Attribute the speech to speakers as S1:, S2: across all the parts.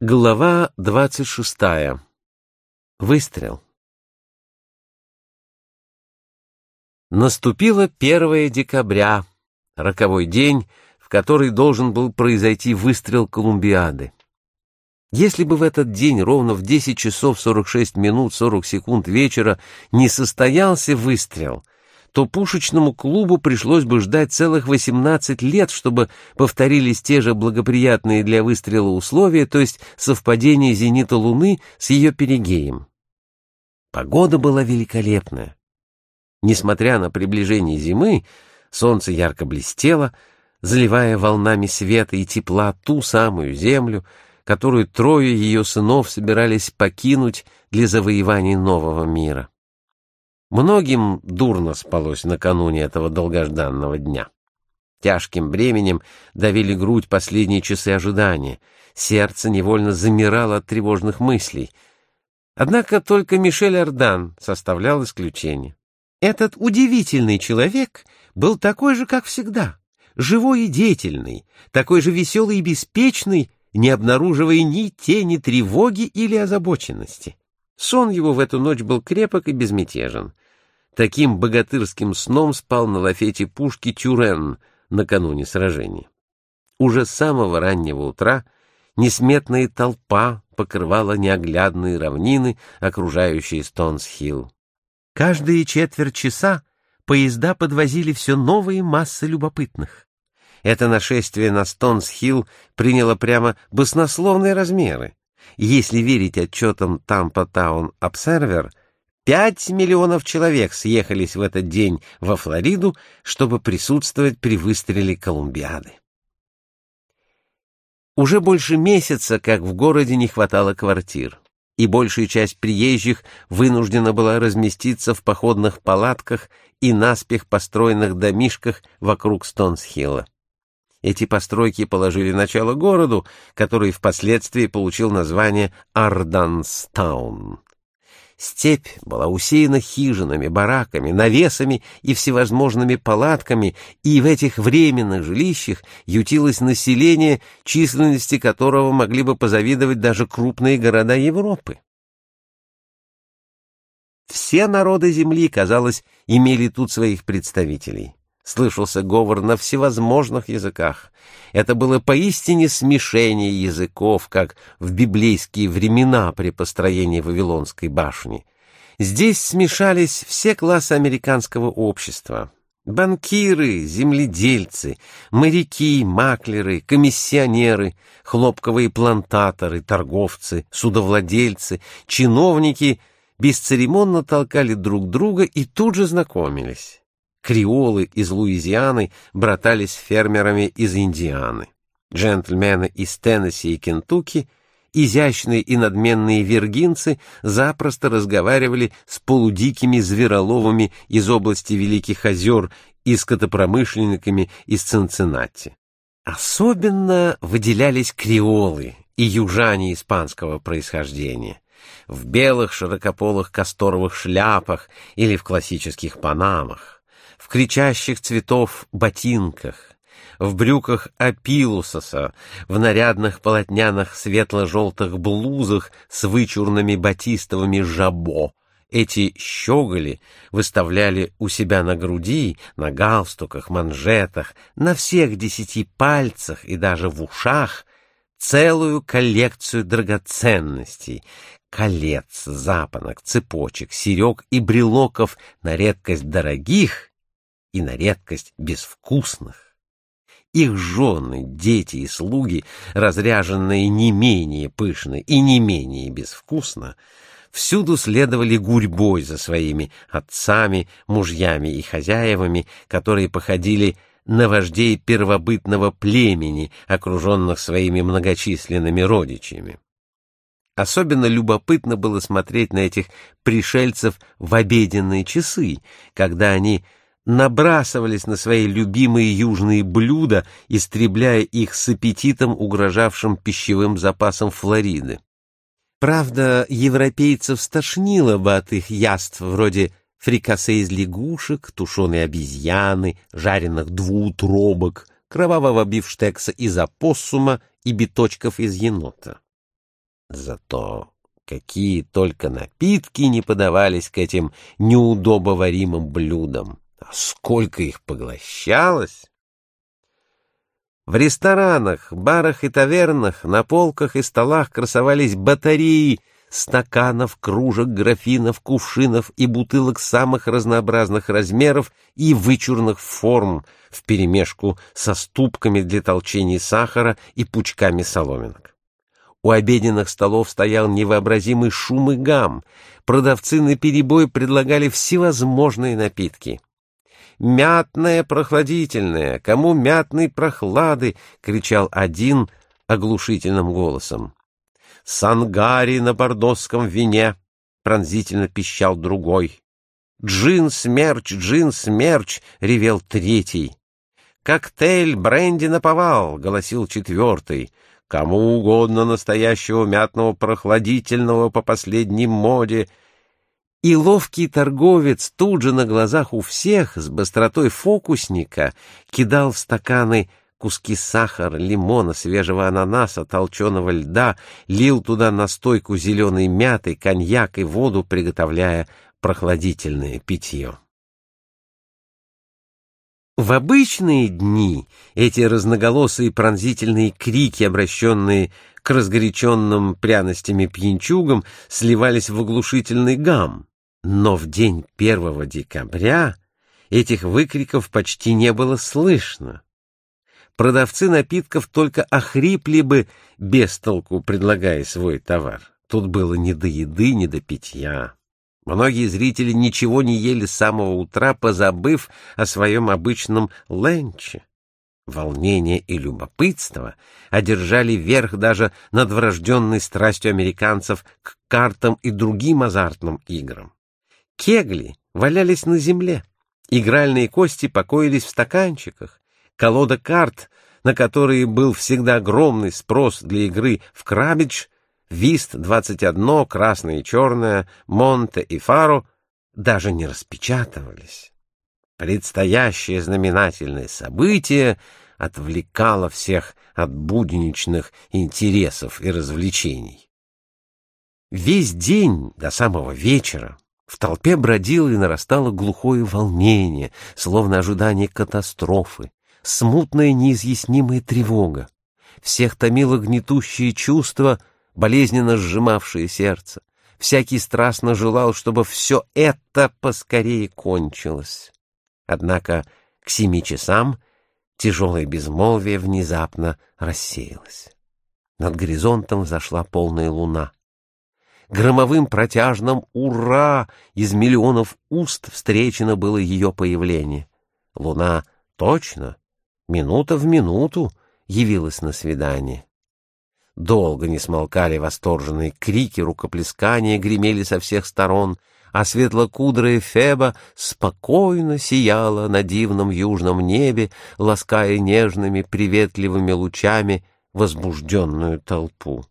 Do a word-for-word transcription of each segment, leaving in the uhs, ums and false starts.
S1: Глава двадцать шестая. Выстрел. Наступило первое декабря, роковой день, в который должен был произойти выстрел Колумбиады. Если бы в этот день ровно в десять часов сорок шесть минут сорок секунд вечера не состоялся выстрел, то пушечному клубу пришлось бы ждать целых восемнадцать лет, чтобы повторились те же благоприятные для выстрела условия, то есть совпадение зенита Луны с ее перигеем. Погода была великолепная. Несмотря на приближение зимы, солнце ярко блестело, заливая волнами света и тепла ту самую землю, которую трое ее сынов собирались покинуть для завоевания нового мира. Многим дурно спалось накануне этого долгожданного дня. Тяжким бременем давили грудь последние часы ожидания, сердце невольно замирало от тревожных мыслей. Однако только Мишель Ардан составлял исключение. Этот удивительный человек был такой же, как всегда, живой и деятельный, такой же веселый и беспечный, не обнаруживая ни тени тревоги или озабоченности. Сон его в эту ночь был крепок и безмятежен. Таким богатырским сном спал на лафете пушки Тюрен накануне сражения. Уже с самого раннего утра несметная толпа покрывала неоглядные равнины, окружающие Стоунс-Хилл. Каждые четверть часа поезда подвозили все новые массы любопытных. Это нашествие на Стоунс-Хилл приняло прямо баснословные размеры. Если верить отчетам Tampa Town Observer, пять миллионов человек съехались в этот день во Флориду, чтобы присутствовать при выстреле Колумбиады. Уже больше месяца, как в городе не хватало квартир, и большая часть приезжих вынуждена была разместиться в походных палатках и наспех построенных домишках вокруг Стоунс-Хилла. Эти постройки положили начало городу, который впоследствии получил название Арданстаун. Степь была усеяна хижинами, бараками, навесами и всевозможными палатками, и в этих временных жилищах ютилось население, численности которого могли бы позавидовать даже крупные города Европы. Все народы земли, казалось, имели тут своих представителей. Слышался говор на всевозможных языках. Это было поистине смешение языков, как в библейские времена при построении Вавилонской башни. Здесь смешались все классы американского общества. Банкиры, земледельцы, моряки, маклеры, комиссионеры, хлопковые плантаторы, торговцы, судовладельцы, чиновники бесцеремонно толкали друг друга и тут же знакомились. Креолы из Луизианы братались с фермерами из Индианы. Джентльмены из Теннесси и Кентукки, изящные и надменные виргинцы запросто разговаривали с полудикими звероловами из области Великих озер и скотопромышленниками из Цинциннати. Особенно выделялись креолы и южане испанского происхождения. В белых широкополых касторовых шляпах или в классических панамах, в кричащих цветов ботинках, в брюках апилусоса, в нарядных полотняных светло-желтых блузах с вычурными батистовыми жабо. Эти щеголи выставляли у себя на груди, на галстуках, манжетах, на всех десяти пальцах и даже в ушах целую коллекцию драгоценностей, колец, запонок, цепочек, серег и брелоков, на редкость дорогих и на редкость безвкусных. Их жены, дети и слуги, разряженные не менее пышно и не менее безвкусно, всюду следовали гурьбой за своими отцами, мужьями и хозяевами, которые походили на вождей первобытного племени, окруженных своими многочисленными родичами. Особенно любопытно было смотреть на этих пришельцев в обеденные часы, когда они набрасывались на свои любимые южные блюда, истребляя их с аппетитом, угрожавшим пищевым запасам Флориды. Правда, европейцев стошнило бы от их яств вроде фрикасе из лягушек, тушеной обезьяны, жареных двуутробок, кровавого бифштекса из опоссума и биточков из енота. Зато какие только напитки не подавались к этим неудобоваримым блюдам, а сколько их поглощалось! В ресторанах, барах и тавернах на полках и столах красовались батареи стаканов, кружек, графинов, кувшинов и бутылок самых разнообразных размеров и вычурных форм вперемешку со ступками для толчения сахара и пучками соломинок. У обеденных столов стоял невообразимый шум и гам. Продавцы наперебой предлагали всевозможные напитки. «Мятное прохладительное! Кому мятной прохлады!» — кричал один оглушительным голосом. «Сангари на бордосском вине!» — пронзительно пищал другой. «Джин-смерч! Джин-смерч!» — ревел третий. «Коктейль бренди наповал!» — голосил четвертый. «Кому угодно настоящего мятного прохладительного по последней моде!» И ловкий торговец тут же на глазах у всех с быстротой фокусника кидал в стаканы куски сахара, лимона, свежего ананаса, толченого льда, лил туда настойку зеленой мяты, коньяк и воду, приготовляя прохладительное питье. В обычные дни эти разноголосые пронзительные крики, обращенные к разгоряченным пряностями пьянчугам, сливались в оглушительный гам. Но в день первого декабря этих выкриков почти не было слышно. Продавцы напитков только охрипли бы без толку, предлагая свой товар. Тут было ни до еды, ни до питья. Многие зрители ничего не ели с самого утра, позабыв о своем обычном ленче. Волнение и любопытство одержали верх даже над врожденной страстью американцев к картам и другим азартным играм. Кегли валялись на земле, игральные кости покоились в стаканчиках, колода карт, на которые был всегда огромный спрос для игры в крабидж, вист двадцать одно, красное и черное, монте и фаро, даже не распечатывались. Предстоящее знаменательное событие отвлекало всех от будничных интересов и развлечений. Весь день до самого вечера в толпе бродило и нарастало глухое волнение, словно ожидание катастрофы, смутная неизъяснимая тревога. Всех томило гнетущее чувство, болезненно сжимавшее сердце. Всякий страстно желал, чтобы все это поскорее кончилось. Однако к семи часам тяжелое безмолвие внезапно рассеялось. Над горизонтом взошла полная луна. Громовым протяжным «Ура!» из миллионов уст встречено было ее появление. Луна точно, минута в минуту, явилась на свидание. Долго не смолкали восторженные крики, рукоплескания гремели со всех сторон, а светлокудрая Феба спокойно сияла на дивном южном небе, лаская нежными приветливыми лучами возбужденную толпу.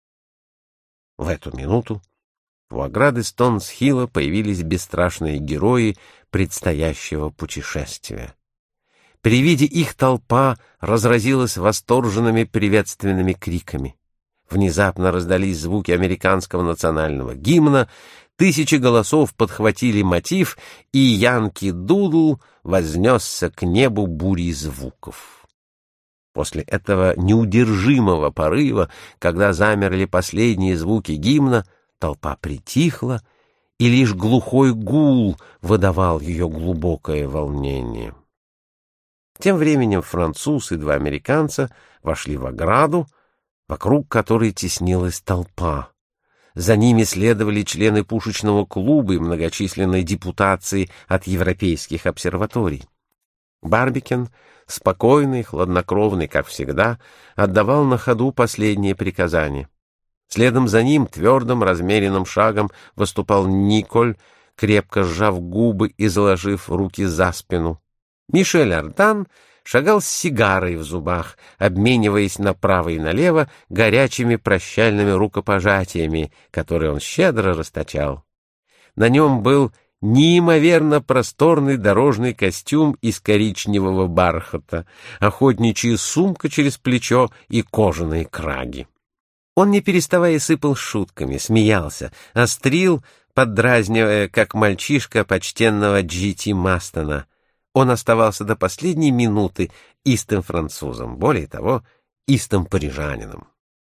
S1: В эту минуту у ограды Стоунс-Хилла появились бесстрашные герои предстоящего путешествия. При виде их толпа разразилась восторженными приветственными криками. Внезапно раздались звуки американского национального гимна, тысячи голосов подхватили мотив, и Янки Дудл вознесся к небу бурей звуков. После этого неудержимого порыва, когда замерли последние звуки гимна, толпа притихла, и лишь глухой гул выдавал ее глубокое волнение. Тем временем француз и два американца вошли в ограду, вокруг которой теснилась толпа. За ними следовали члены пушечного клуба и многочисленной депутации от европейских обсерваторий. Барбикен, спокойный, хладнокровный, как всегда, отдавал на ходу последние приказания. Следом за ним твердым, размеренным шагом выступал Николь, крепко сжав губы и заложив руки за спину. Мишель Ардан шагал с сигарой в зубах, обмениваясь направо и налево горячими прощальными рукопожатиями, которые он щедро расточал. На нем был неимоверно просторный дорожный костюм из коричневого бархата, охотничья сумка через плечо и кожаные краги. Он, не переставая, сыпал шутками, смеялся, острил, поддразнивая, как мальчишка, почтенного Джи Ти Мастона. Он оставался до последней минуты истым французом, более того, истым парижанином.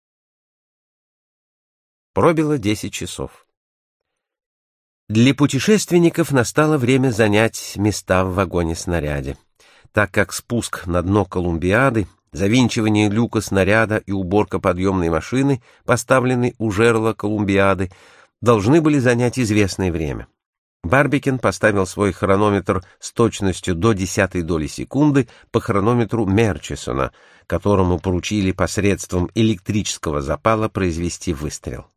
S1: Пробило десять часов. Для путешественников настало время занять места в вагоне-снаряде, так как спуск на дно Колумбиады, завинчивание люка снаряда и уборка подъемной машины, поставленной у жерла Колумбиады, должны были занять известное время. Барбикен поставил свой хронометр с точностью до десятой доли секунды по хронометру Мерчисона, которому поручили посредством электрического запала произвести выстрел.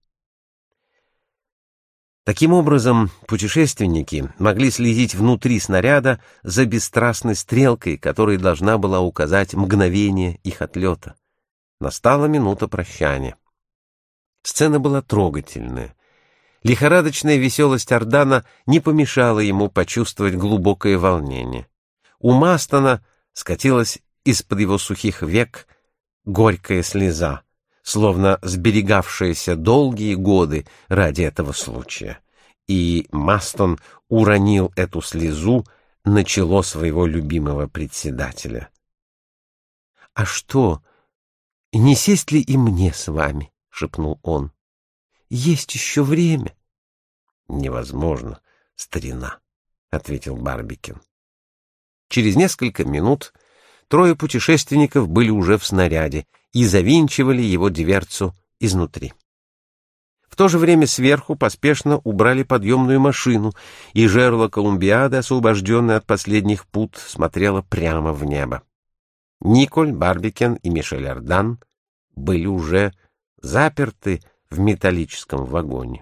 S1: Таким образом, путешественники могли следить внутри снаряда за бесстрастной стрелкой, которая должна была указать мгновение их отлета. Настала минута прощания. Сцена была трогательная. Лихорадочная веселость Ардана не помешала ему почувствовать глубокое волнение. У Мастона скатилась из-под его сухих век горькая слеза, словно сберегавшаяся долгие годы ради этого случая. И Мастон уронил эту слезу на чело своего любимого председателя. — А что, не сесть ли и мне с вами? — шепнул он. — Есть еще время. — Невозможно, старина, — ответил Барбикен. Через несколько минут трое путешественников были уже в снаряде и завинчивали его дверцу изнутри. В то же время сверху поспешно убрали подъемную машину, и жерло Колумбиады, освобожденное от последних пут, смотрело прямо в небо. Николь, Барбикен и Мишель Ардан были уже заперты в металлическом вагоне.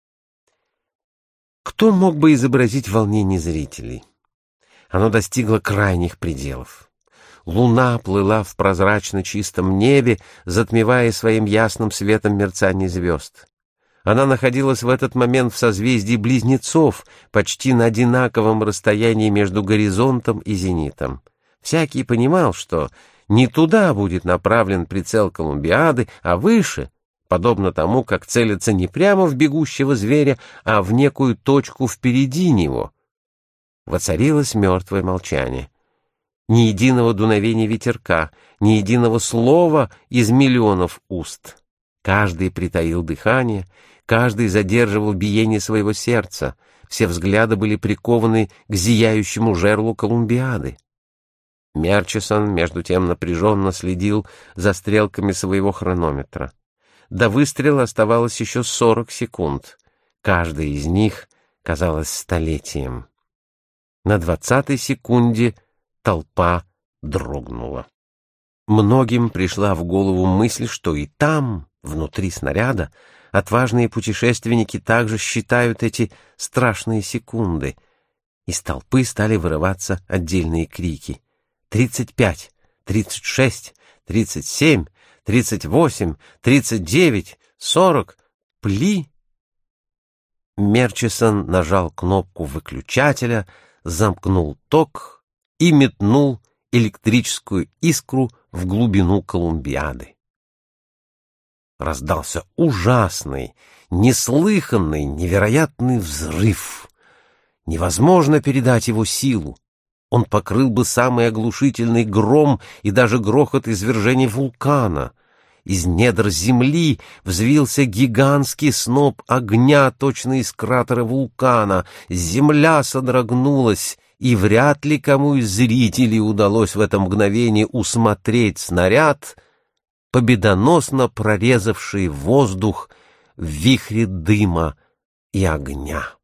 S1: Кто мог бы изобразить волнение зрителей? Оно достигло крайних пределов. Луна плыла в прозрачно чистом небе, затмевая своим ясным светом мерцание звезд. Она находилась в этот момент в созвездии Близнецов, почти на одинаковом расстоянии между горизонтом и зенитом. Всякий понимал, что не туда будет направлен прицел Колумбиады, а выше, подобно тому, как целится не прямо в бегущего зверя, а в некую точку впереди него. Воцарилось мертвое молчание. Ни единого дуновения ветерка, ни единого слова из миллионов уст. Каждый притаил дыхание, каждый задерживал биение своего сердца, все взгляды были прикованы к зияющему жерлу Колумбиады. Мерчисон, между тем, напряженно следил за стрелками своего хронометра. До выстрела оставалось еще сорок секунд. Каждая из них казалась столетием. На двадцатой секунде толпа дрогнула. Многим пришла в голову мысль, что и там, внутри снаряда, отважные путешественники также считают эти страшные секунды. Из толпы стали вырываться отдельные крики. «Тридцать пять! Тридцать шесть! Тридцать семь! Тридцать восемь! Тридцать девять! Сорок! Пли!» Мерчисон нажал кнопку выключателя, замкнул ток и метнул электрическую искру в глубину Колумбиады. Раздался ужасный, неслыханный, невероятный взрыв. Невозможно передать его силу. Он покрыл бы самый оглушительный гром и даже грохот извержения вулкана. Из недр земли взвился гигантский сноп огня, точно из кратера вулкана. Земля содрогнулась, и вряд ли кому из зрителей удалось в это мгновение усмотреть снаряд, победоносно прорезавший воздух в вихре дыма и огня.